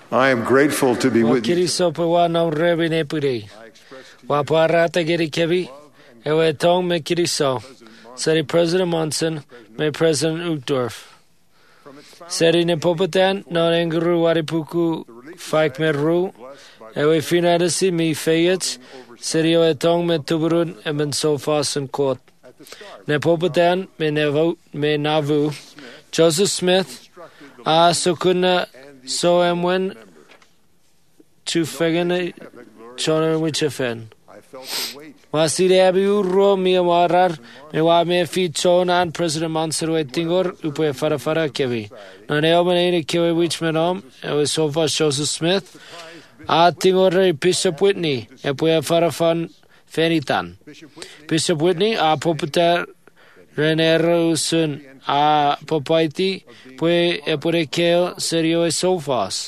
I am grateful to be with you. Kiri sopa wa nong rebi ne puri. Wa parata giri kebi. Ewe tong me kiri so. Seri President Monson, me President Uchtdorf. Seri ne popatan, non enguru waripuku faik me ru. Ewe finadasi me fayets. Seri ewe tong me tuburun e men sofas en court. Ne popatan, me navu. Joseph Smith, a sukuna so emwen tu fegene chona wichefen. Wasire abi urro mi warar me wa me fi chonan President Mansur we tingor upe fara kevi. Na ne obane kevi which menom e was so far Joseph Smith a tingor Bishop Whitney e pue fara fan fenitan. Bishop Whitney a popular renero sun a popaiti pue e pure keo serio e sofas.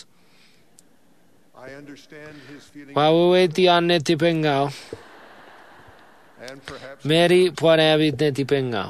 Wawe ti anne ti pengao. Mary puanavi neti pengao.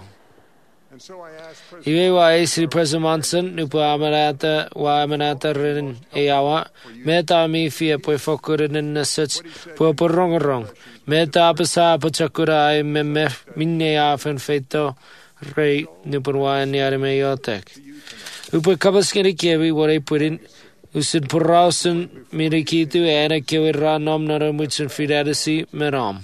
Iwe wa Sri President Monson nupu amanata wa amanata rin eawa. Meta mi fia pue fokurin in na such pue porongorong. Meta apasa pachakura ai memme minne afen feito rei nupunwa niare me yotek. Upe kabaskiri kevi wore purin usin purausun mirikitu ena kevi ra nom nara muchin fidadasi meram.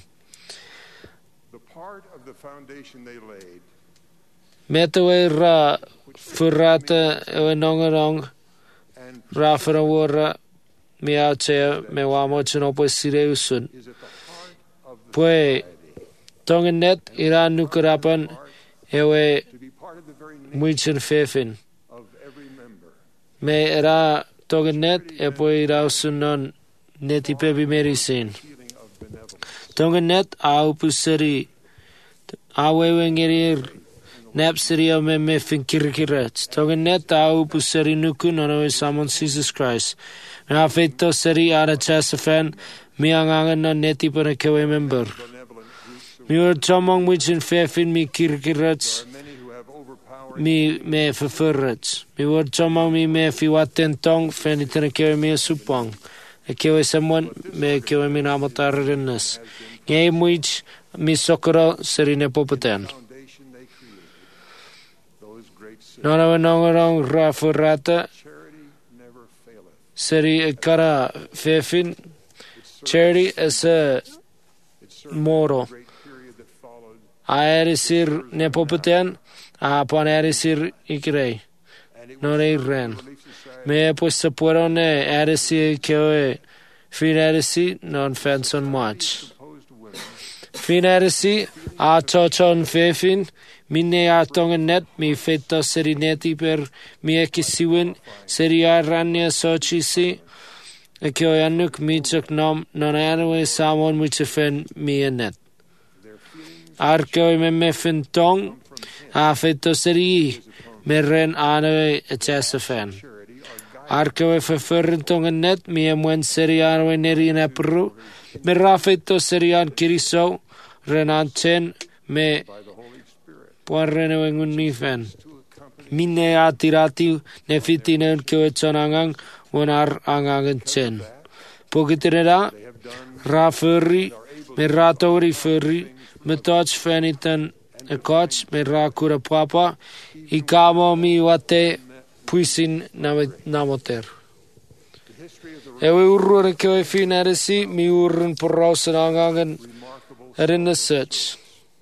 Metawe ra furata ewe nongarong ra farawara miache me wamochin opo sire usun. Pue tongen net iran nukurapan ewe muchin fefin. Me era tongen net e pue ira usunon neti pebi merisin. Tongen net a upuseri a wewe ngerir nap serio me fin kirikirats. Tongen net a upuseri nuku nono samon Jesus Christ. Me a feito seri ara chasafan mi angangan no neti pana kewe member. Mi ur tomong wichin fefin mi kirikirats mi me fefurrats. Mi ur tomong mi me fi waten tong fenitana kewe mi supong. E kewe someone me kewe mi namotarinnas. Ngay muich mi sokoro seri ne popatan. Nona nongarong rafurata seri kara fefin. Charity is a moro. Aerisir ne popatan apon aerisir ikrei. Nore ren. Me pues sapuerone aerisi kewe fin aerisi non fenson much. Fin aerisi a chochon fefin minne atongen net mi feto seri neti per mi ekisiwin seri aranya sochisi e kewe anuk michok nom non anwe samon muchefen mi net. Ar kewe me fin tong a feto seri merren anwe echesafen. Ar kewe feferren tongen net mi emwen seri anwe neri in apru me rafeto seri an kiriso renan chen me puarrene wengun nifen. Minne atirati nefitine kewe chonangang wonar angangen chen. Pokitinera rafurri me ratori furri me toch fenitan e coach me rakura papa I kamo mi wate puisin namoter. Ewe urrun kewe fin erisi mi urrun porrausen angangen in the search.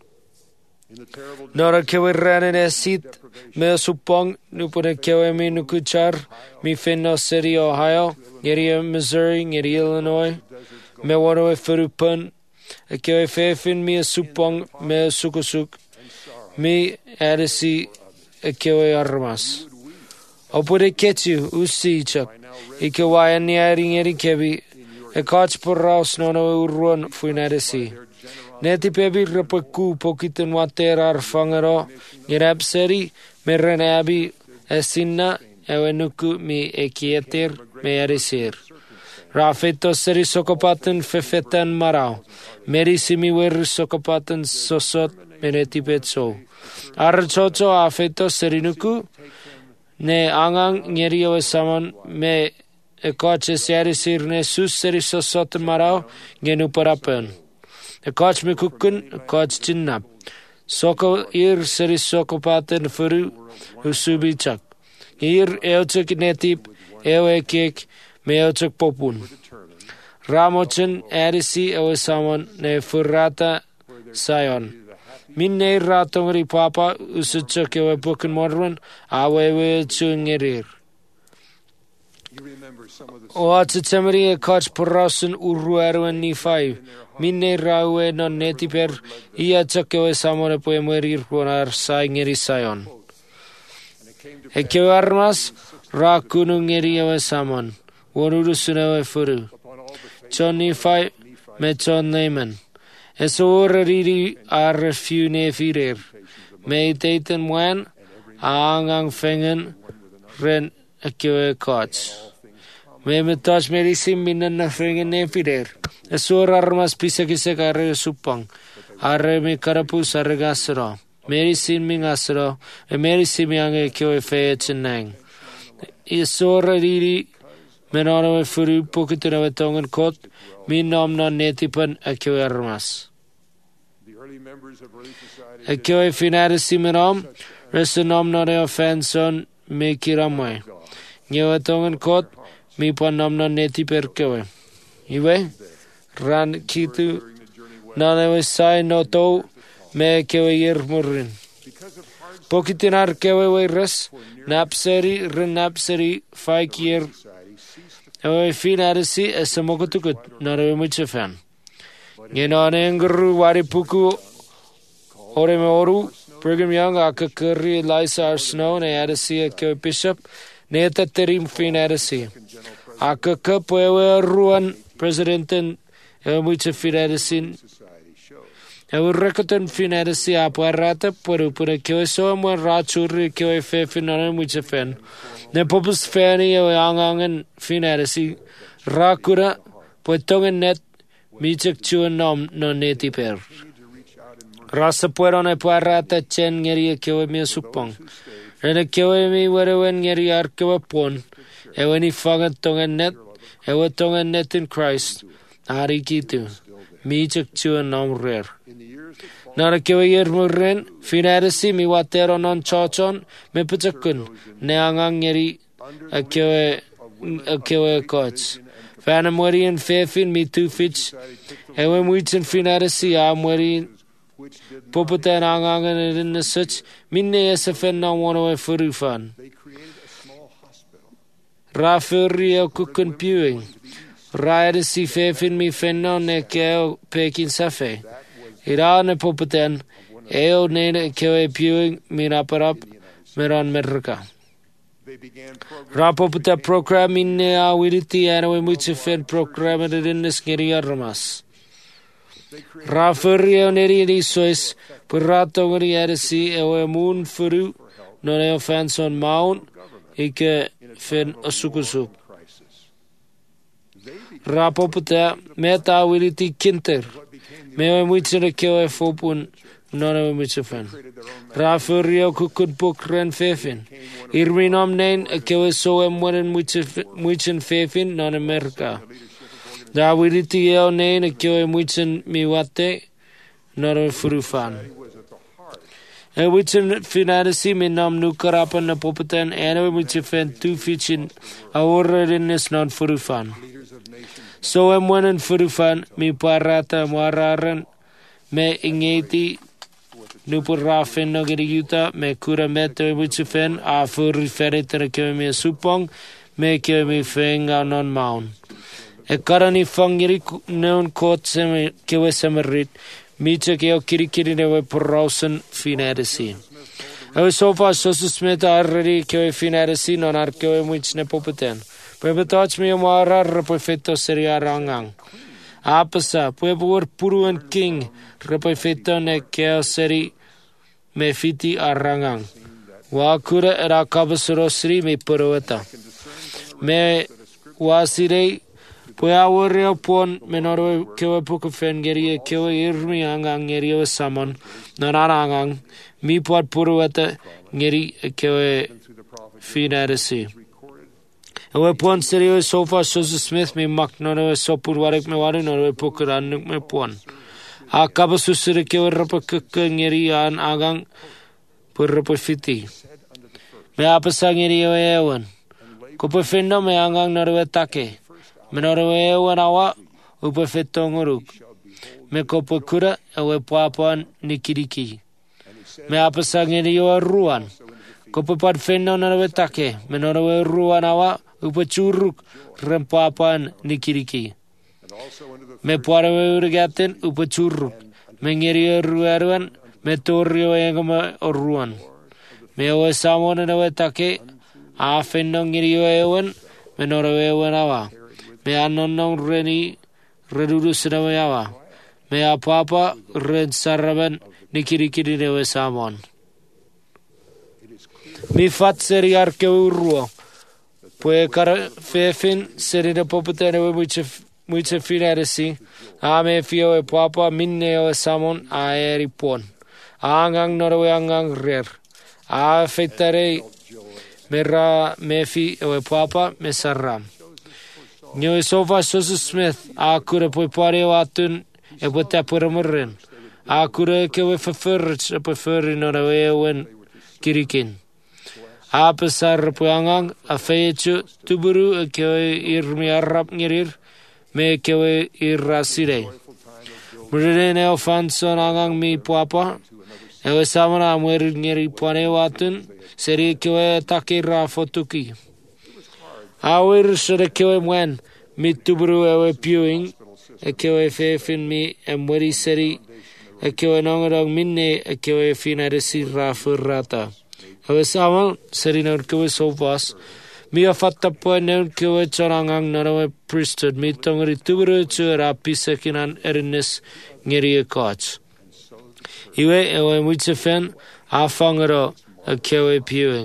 Nora kewe ranen esit me supong nupone kewe mi nukuchar mi finno city Ohio ngeri Missouri ngeri Illinois me wano e furupun e kewe fefin mi supong me sukusuk mi erisi e kewe armas. Opure kechu usi chak ike wayan niari ngeri kebi e kach porraus nono urruan fuin erisi. Neti pebi repeku pokitin water arfangero ngerab seri merenabi esinna ewenuku mi ekieter me erisir. Rafeto seri sokopaten fefetan marau. Meri simi wer sokopaten sosot meneti petso. Archocho afeto serinuku ne angang ngerio saman me e coach seri sirne sus seri sosot marau ngenu parapen. E coach me kukun e coach chinnap. Soko seri soko paten furu usubi chak. Eochuk netip ewe kek me eochuk popun. Ramochen erisi ewe samon ne furrata sayon. Minne ratongri papa usuchuk ewe buken morwan awewe chungerir. O atsemri e coach porosun uruerwen ni 5. Minne rawe non netiper ia chuk ewe samon e poemerir ponar saingeri sayon. E kewe armas ra kunungeri ewe samon. Wonurusun ewe furu. John Nephi me John Naaman. E soorriri ar few nefirir. Me teiten wen aangang fengen ren e kewe coach. Me touch medicine minan na fengen nefirir. E soor armas pisakisek arre supang. Arre me karapus arre gasro. Medicine mi gasro. E medicine mi ange kewe feye chenang. E soorriri menano e furu pokituna we tongen kot. Mi nom non netipan a kewe armas. A kewe finarisi menom, resa nom non e offenson me kiramwe. Nyewe tongen kot, mi pan nom non netiper kewe. Iwe, ran kitu, non ewe sai no to, me kewe yer murin. Pokitinar kewe we res, napseri, ren napseri, faik yer. Ewe finarisi e samokutukut, nare muche fan. Ngenane ngru wari puku ore me oru, Brigham Young akakuri Eliza R. Snow ne arisi ke bishop, ne taterim finarisi. Akaka poewe ruan presidenten ewe muche finarisi. Ewe rekoten finarisi apuarata poru pura kewe so mwen rachuri kewe fe finane muche fan. Ne popus fani ewe angangen finarisi rakura poetongen net michek chuan nom no neti per. Rasa pueron e puarata chen ngeri kewe mi supong. Rene kewe mi werewen ngeri ar kewe pon. Ewe ni fangan tongen net. Ewe tongen net in Christ. Ari kitu. Michek chuan nom rer. Nara kewe yer murren. Finarisi mi watero non chochon. Me puchakun. Ne angang ngeri a kewe coach. Fana mweri en fefin mi tu fich. Ewe muichen finarisi a mweri Popotan angangan in the such. Minne esafen na wano e furufan. Rafurio kukun pewing. Raidisi fefin mi fenno ne keo pekin safe. Irane popotan. Eo nene keo pewing minaparap meron merka. Rapopota program minne a wiriti anawe muche fen program in this ngeri ramas. Rafurio neri ni sois purato ngeri arisi ewe moon furu non eo fanson maun ike fen asukusuk. Rapopota meta wiriti kinter mewe muche keo e fopun non eo muche fen. Rafurio kukun book ren fefin. Irminom nein kewe so emweren muchen fefin non Amerika. Da wiriti eo nein kewe muchen miwate non furufan. E muchen finarisi minom nukarapan na popatan ene muchen fen tu fichin aurrenes non furufan. So emweren furufan mi parata mwararan me ingeti Nupur rafen no geriyuta me kura mete muchufen a furri ferretere kewe me supong me kewe me fenga non maun. E karani fangiri neon kot seme kewe semerit miche keo kirikiri newe porausen finarisi. Ewe sofa sosusmeta arreri kewe finarisi non ar kewe muchne popeten. Pebetach me marar perfetto seria rangang. Apasa, puebur puruan king, repefeto ne keo seri me fiti arangang. Wakura era kabasrosri me puruata. Me wasirei, puawureo pon menoro kewe pukufen gerie kewe irmi angang gerie samon, narangang, mi puat puruata geri kewe finarisi. Ewe puan seri ewe sofa Joseph Smith me mak no ewe sopur warek me waru no ewe poker anuk me puan. A kabasu seri ke ewe rapa keke ngeri an agang pur rapa fiti. Me apasa ngeri ewe ewan. Kupa fendo me angang no ewe take. Me no ewe ewan awa upa feto nguruk. Me kupa kura ewe puapuan nikiriki. Me apasa ngeri ewe ruan. Kupa pad fendo no ewe take. Me no ewe ruan awa upa curuk rempapan nikiriki. Me puarawe urgaten upa curuk. Me ngeri ruaruan me torrio engama oruan. Me awe samon ewe take. A fendo ngeri ewan me no ewan awa. Me anonong reni reduru senawe awa. Me apapa ren saraban nikiriki ewe samon. Mi fat seri arke urruo. Pue kara fefin seri na poputene we muche finaresi. A me fio e papa minne o samon a eri pon. A angang norowe angang rer. A fetare mera me fi e papa me sarram. Nyo e sofa Joseph Smith a kura pue pare o atun e pue tapura murren. A kura ke we fafurrich e pue furri norowe wen kirikin. A pesar puangang a fechu tuburu kewe irmi arab ngirir me kewe irasire. Murire neo fanson angang mi puapa. Ewe samana amwer ngiri puane watun seri kewe takira fotuki. Awir sere kewe mwen mi tuburu ewe piuing e kewe fefin mi emweri seri e kewe nongarang minne e kewe finaresi rafurrata. Ewe samal seri naun kewe sovas. Mi a fatta po naun kewe charangang narawe priesthood. Mi tongari tuburu chura pisekinan erinnes ngeri e koch. Iwe ewe muitsefen a fangaro a kewe piuing.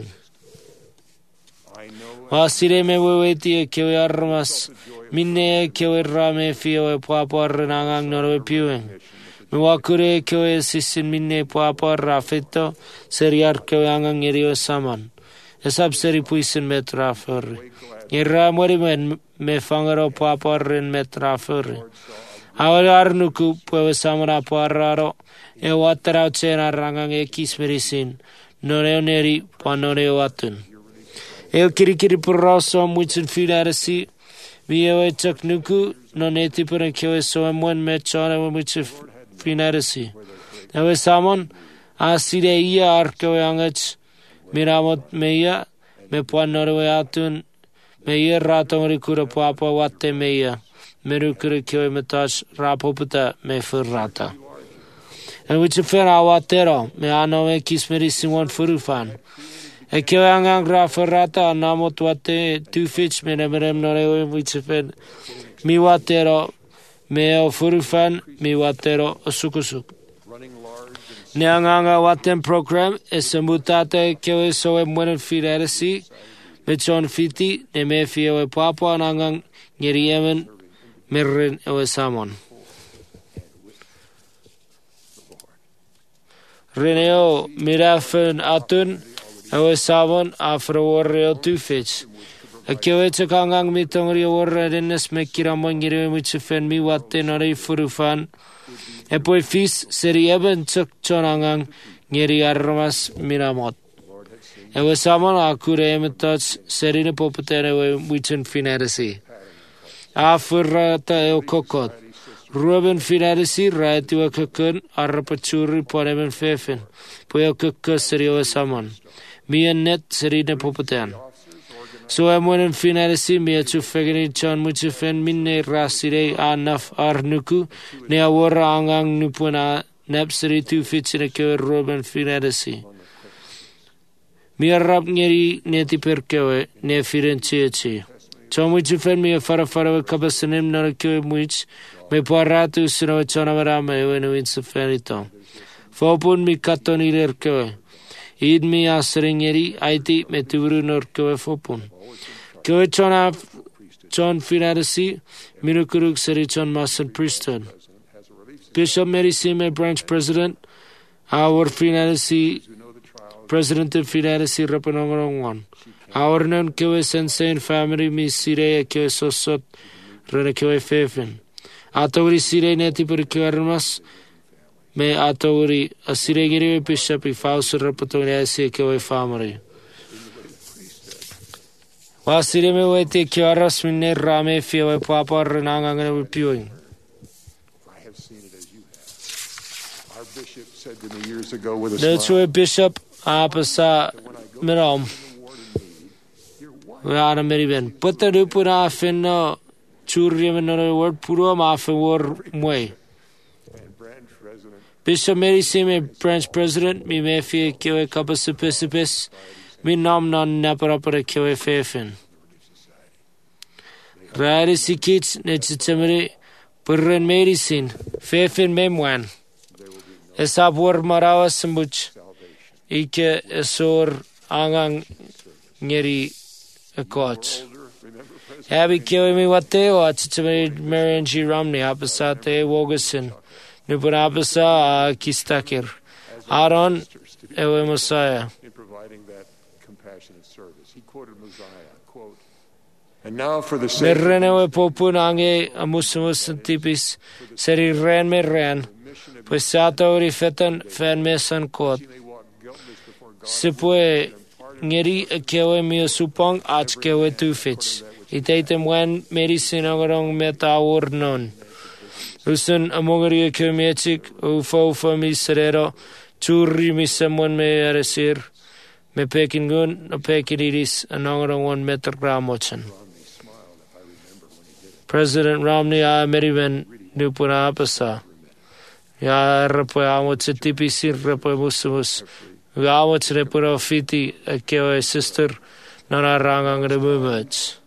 Wasire me weweti e kewe armas. Minne e kewe rame fio e papa renangang narawe piuing. Me wakure kewe sisin minne papa rafeto seriar kewe angang ngerio saman. Esab seri puisin metrafuri. Ngira mori me fangaro papa ren metrafuri. Awal arnuku puwe samara pararo e watarau cena rangang e kismerisin. Noreo neri panoreo atun. El kirikiri puraso muitsin filaresi. Mi ewe chak nuku no neti pura kewe so emwen me chana muitsin finaresi. Ewe samon asire ia arkewe angach miramot meia me puanorewe atun me ia ratongri kura papa wate meia meru kura kewe metach rapoputa me furrata. En which fer awatero me ano me kismeri simon furufan. E kewe angang rafurrata anamot wate tufich me nemerem norewe which fer mi watero me o furufan mi watero osukusuk. Neanganga waten program esemutate kewe soe mwenen fileresi me chon fiti ne me fiewe papa anangang ngeriemen merren ewe samon. Reneo mirafen atun ewe samon afroworreo tufich. Kewe chakangang mitongri worre dennes me kiramon ngerewe muchefen mi watte nore furufan. E poi fis seri eben chuk chonangang ngeri armas miramot. Ewe samon akure emetoch seri ne poputere we muchen fineresi. A furrata eo kokot. Ruben fineresi raeti we kukun arrapachuri ponemen fefen. Poi eo kukka seri we samon. Mien net seri ne poputean. So emwenen fineresi mi achu fegeni chan muche fen minne rasire anaf arnuku ne awara angang nupuna nepseri tu fitchine kewe Ruben fineresi. Mi arrap ngeri neti perkewe ne firenchiechi. Chan muche fen mi farawe kabasanim nara kewe muich me paratu sinawe chanamarama ewe no insa fenito. Fopun mi katoni lerkewe. Id mi asringeri aiti me tuburu nor kewe fopun. Kewe chon finaresi minukuruk seri chon masan priesthood. Bishop Mary Sime branch president our finaresi president of finaresi rapanongorong one. Awarnon kewe sensein family mi sire kewe sosot rene kewe fefen. Atawri sire neti per kermas me atawri asire giri bishop I fausur rapatone ase kewe family. Wasire me wete kyaras minne rame fewe papa renangangane piuing. That's Bishop Apasa Miram. We are a Meriben. Put the Rupura Finno Churium another word, Purum off a war way. Bishop Mary Sime, branch president, me may fear Kiwe Kapasipis, me nom non Naparapara Kiwe Fefin. Radisi kids, Nechitemere, Purren medicine, Fefin Memwan. Esabur marawa sembuch ike esor angang ngeri ekoch. Abi kiwi mi wate o achitame Marian G. Romney apasate wogasin nupanapasa kistakir. Aaron ewe Messiah. In providing that compassionate service, he quoted Mosiah, quote, "And now for the sake Merrenewe popunange amusumus tipis seri ren me ren. Pues satori fetan fan mesan kot. Sipue ngeri kewe mio supong ach kewe tu fits. Itaitem wen medicine agorong metawur non. Usun amongeri ke mechik ufo mi serero churri mi semon me aresir. Me pekin gun no pekin iris anongorong 1 meter gramochan. President Romney a meriven nupuna apasa. Ya repo amo tipi sir repo musumus. Amo repuro fiti kewe sister nana rangang rebumuch.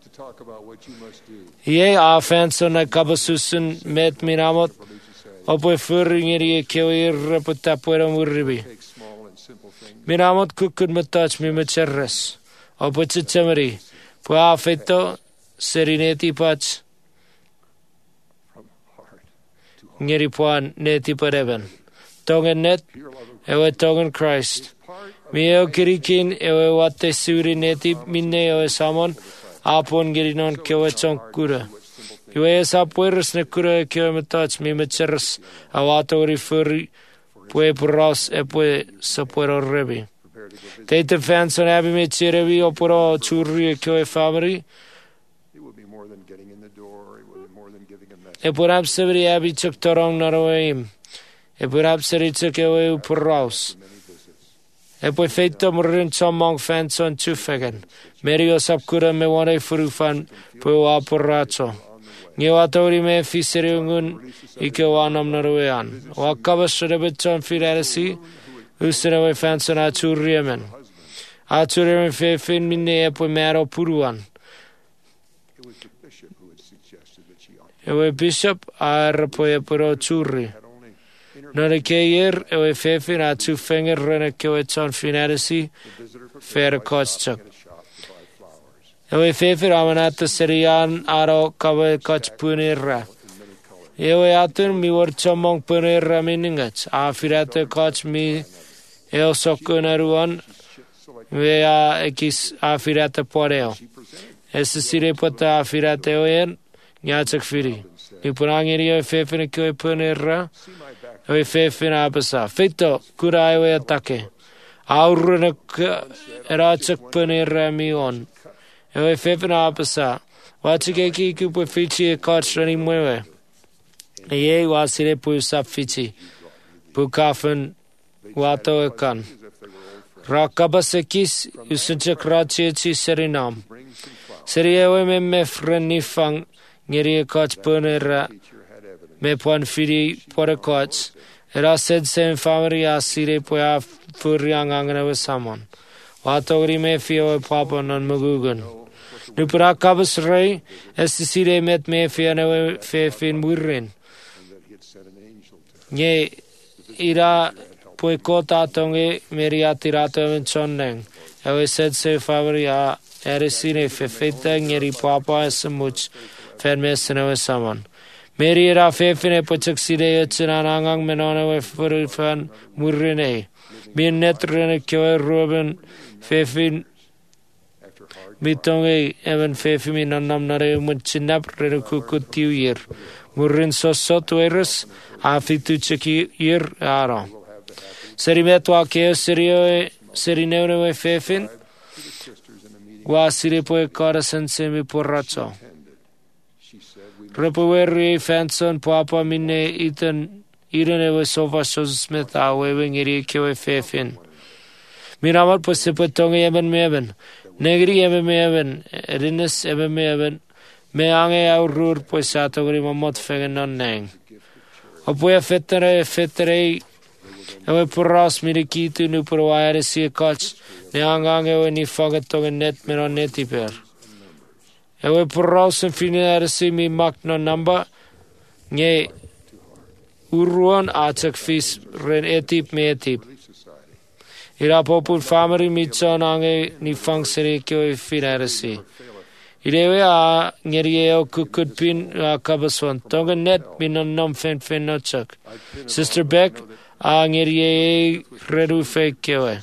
Ye offense na kabasusun met minamot. Opo furingeri kewe repo tapuera muribi. Minamot kukud matach mi macherres. Opo chitemeri. Pua feto serenity patch. Ngeri puan neti pareven. Tongen net, ewe tongen Christ. Mio kirikin ewe wate suri neti minne ewe samon, apon gerinon kewe chonk kura. Ewe sapueres ne kura kewe metach mi mecheres, awato rifuri, pue puros e pue sapuero rebi. Teite fans on abi mecherevi oporo churri kewe family, e purap severi abi chuk torong naroim. E purap seri chuk ewe upuraus. E poi feito murin chomong fans on chufegen. Merio sapkura me wane furufan pui wapuracho. Ngiwatori me fiseri ungun ike wanam naroean. Wakabas rebechon firaresi usenewe fans on achuriemen. Achuriemen fe fin minne e poi mero puruan. Ewe bishop a repoe puro churri. Nore keir ewe fefin a tu finger rene kewe chon finarisi fere kochchuk. Ewe fefin amanata serian aro kawe koch punirra. Ewe atun mi war chomong punirra miningach. A firate koch mi eo sokunaruan we a ekis a firate poreo. Ese sire pota a firate oyen. Nyachak firi. Ni punangiri ewe fefin kewe punirra. Ewe fefin apasa. Feito kura ewe atake. Auruna erachak punirra mi on. Ewe fefin apasa. Wachikeki kupu fichi e koch rani mwewe. Eye wasire pu sap fichi. Pukafin wato e kan. Rakabasekis usunchak rachechi serinam. Seri ewe me mefren nifang. Ngeri koch punera me pon firi pore koch era sed sem family asire poya furiang angana we samon watogri me fio papa non magugun nupra kabas rei esisire met me fiane fe fin murren ye ira poi kota tonge meri atirato en chonneng ewe sed sem family a eresine fe feta ngeri papa esmuch Fermesene samon. Meri era fefine pochak sire angang menone we furufan murrine. Bin netrene kwe ruben fefin Mitonge evan fefi mi nanam nare munchinap renukukutiu Murin sosot weres afitu cheki aro. Serimetua keo serineo we fefin. Wasiri poe karasan semi porracho. Repueri fanson papa mine Irene we sofa Smith awewing iri keo fefin. Miramat posipotonge eben meben. Negri eben meben. Erinnes eben meben. Me ange aurur poisato gri mamot fegen non neng. Opoe fetere ewe porras mirikitu nu porwaere si coach. Ne angange we ni fagatoge net meron netiper. Ewe porras en finere si mi mak no number. Nge uruan atak fis ren etip me etip. Ira popul family mitson ange ni fangseri kyo finere si. Irewe a ngerieo kukutpin kabaswan. Tonga net minon nom fen nochak. Sister Beck a ngerieo redu fake kewe.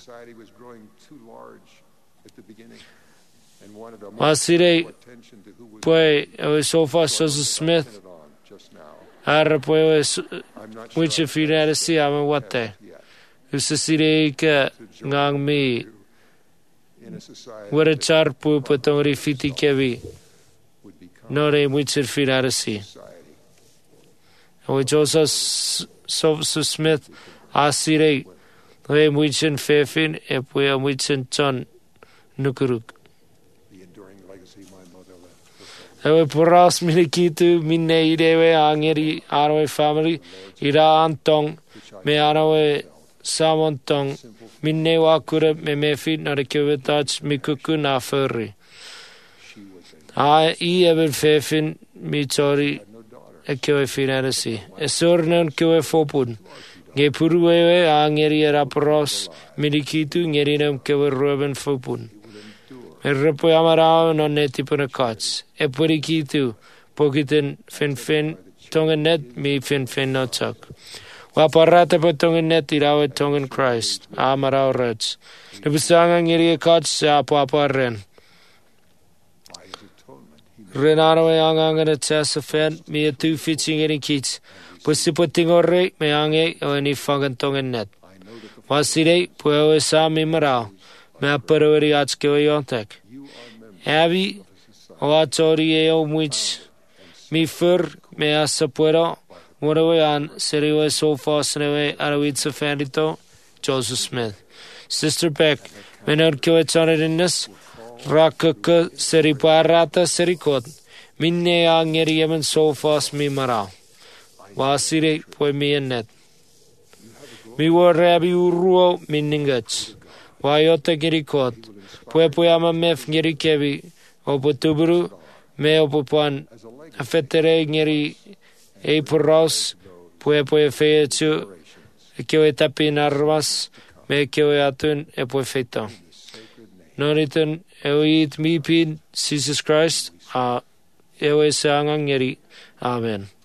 Masire pue ewe sofa sosa Smith. Arra pue ewe wiche finere si ama wate. Usasire ika ngang mi. Wara char pu patongri fiti kevi nore muchir firarasi. Awe Joseph Smith asire we muchin fefin e puya muchin chon nukuruk. Awe poras milikitu minne idewe angeri arwe family ira antong me arawe samontong minne wakura me mefi na rekevetach mikuku na furri. Even fefin mi chori e kewe finarasi. E sornon kewe fopun. Nge puruwewe a ngeri raporos milikitu ngeri nam kewe ruben fopun. Me repo amarao non netipuna kats. E purikitu pokiten fin tonga net mi fin no chak. Waparata pa tongan net irawe tongan Christ. Amarao rats. Nabisanga ngiri kats sa papa ren. Renarawe anganga chasa fen mi tu fitching in kits. Pusiputing ore me ange o ni fangan tongan net. Wasire puewe sa mi marao. Me aparori atske o yontek. Abi o atori eo muich mi fur me asapuero. Morawean seriwe sofa senewe arawitsa fanito Joseph Smith. Sister Beck menor kewetsanerinnes rakaka seriparata serikot minne angeri yemen sofas mi mara wasire poi mi net mi wo rabi uruo minningats wayota gerikot poi ama mef ngeri kevi opotubru me opopan afetere ngeri e porros pue feetu kewe tapin arvas me kewe atun e pue feito noriton eoit mi pin Jesus Christ ewe sangang ngeri amen.